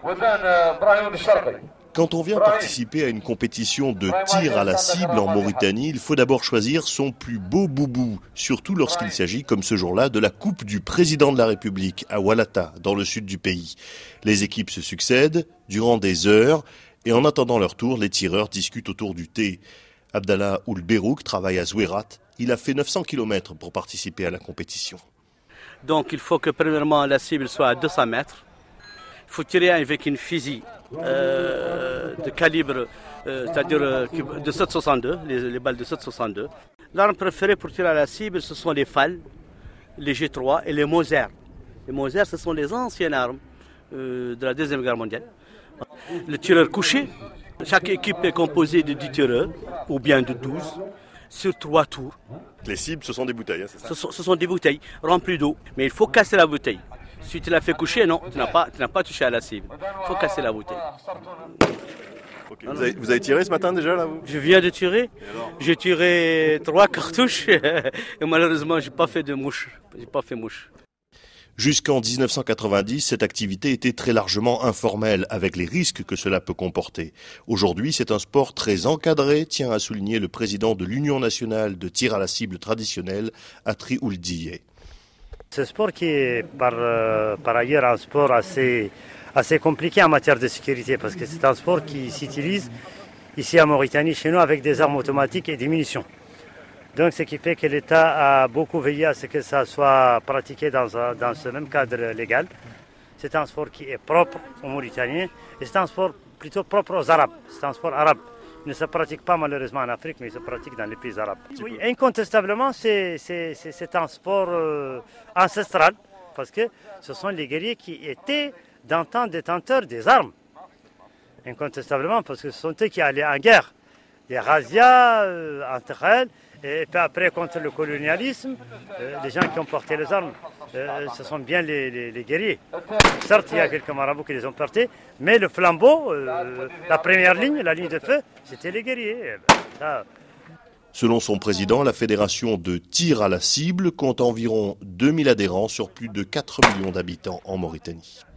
Quand on vient participer à une compétition de tir à la cible en Mauritanie, il faut d'abord choisir son plus beau boubou, surtout lorsqu'il s'agit, comme ce jour-là, de la coupe du président de la République à Oualata, dans le sud du pays. Les équipes se succèdent durant des heures et en attendant leur tour, les tireurs discutent autour du thé. Abdallah Oulberouk travaille à Zouérat. Il a fait 900 km pour participer à la compétition. Donc il faut que premièrement la cible soit à 200 mètres. Il faut tirer avec une fusil de calibre, c'est-à-dire de 7,62, les balles de 7,62. L'arme préférée pour tirer à la cible, ce sont les FAL, les G3 et les Moser. Les Moser, ce sont les anciennes armes de la Deuxième Guerre mondiale. Le tireur couché, chaque équipe est composée de 10 tireurs, ou bien de 12, sur 3 tours. Les cibles, ce sont des bouteilles, hein, c'est ça? Ce sont des bouteilles remplies d'eau, mais il faut casser la bouteille. Si tu l'as fait coucher, non, tu n'as pas touché à la cible. Il faut casser la bouteille. Okay. Vous avez tiré ce matin déjà là vous? Je viens de tirer. J'ai tiré 3 cartouches et malheureusement, j'ai pas fait mouche. Jusqu'en 1990, cette activité était très largement informelle, avec les risques que cela peut comporter. Aujourd'hui, c'est un sport très encadré, tient à souligner le président de l'Union nationale de tir à la cible traditionnelle, Atri Ouldiye. Ce sport qui est par ailleurs un sport assez compliqué en matière de sécurité, parce que c'est un sport qui s'utilise ici en Mauritanie, chez nous, avec des armes automatiques et des munitions. Donc ce qui fait que l'État a beaucoup veillé à ce que ça soit pratiqué dans ce même cadre légal. C'est un sport qui est propre aux Mauritaniens et c'est un sport plutôt propre aux Arabes. C'est un sport arabe. Il ne se pratique pas malheureusement en Afrique, mais il se pratique dans les pays arabes. Oui, incontestablement, c'est un sport ancestral, parce que ce sont les guerriers qui étaient d'antan détenteurs des armes. Incontestablement, parce que ce sont eux qui allaient en guerre. Les razzias entre elles, et puis après contre le colonialisme, les gens qui ont porté les armes, ce sont bien les guerriers. Certes, il y a quelques marabouts qui les ont portés, mais le flambeau, la première ligne, la ligne de feu, c'était les guerriers. Selon son président, la fédération de tir à la cible compte environ 2000 adhérents sur plus de 4 millions d'habitants en Mauritanie.